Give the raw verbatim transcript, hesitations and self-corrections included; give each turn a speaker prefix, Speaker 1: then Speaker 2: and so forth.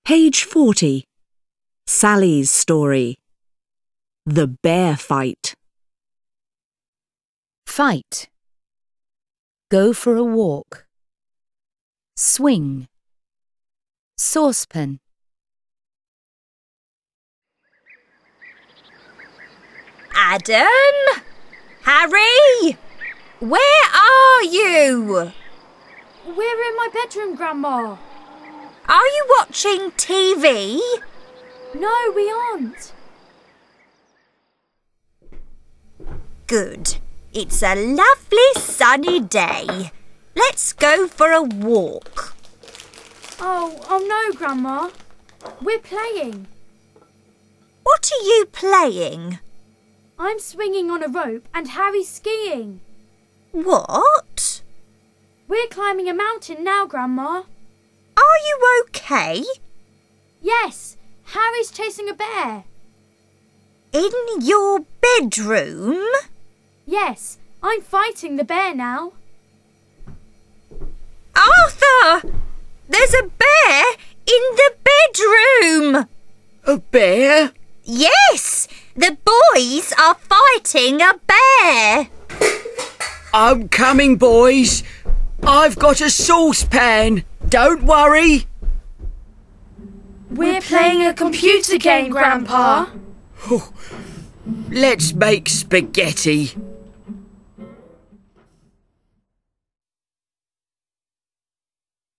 Speaker 1: Page forty. Sally's story. The bear fight.
Speaker 2: Fight. Go for a walk. Swing. Saucepan.
Speaker 3: Adam? Harry? Where are you?
Speaker 4: We're in my bedroom, Grandma.
Speaker 3: Are you watching T V?
Speaker 4: No, we aren't.
Speaker 3: Good. It's a lovely sunny day. Let's go for a walk.
Speaker 4: Oh, oh no, Grandma. We're playing.
Speaker 3: What are you playing?
Speaker 4: I'm swinging on a rope and Harry's skiing.
Speaker 3: What?
Speaker 4: We're climbing a mountain now, Grandma.
Speaker 3: Are you okay?
Speaker 4: Yes, Harry's chasing a bear.
Speaker 3: In your bedroom?
Speaker 4: Yes, I'm fighting the bear now.
Speaker 3: Arthur! There's a bear in the bedroom!
Speaker 5: A bear?
Speaker 3: Yes! The boys are fighting a bear!
Speaker 5: I'm coming, boys. I've got a saucepan. Don't worry.
Speaker 4: We're playing a computer game, Grandpa.
Speaker 5: Let's make spaghetti.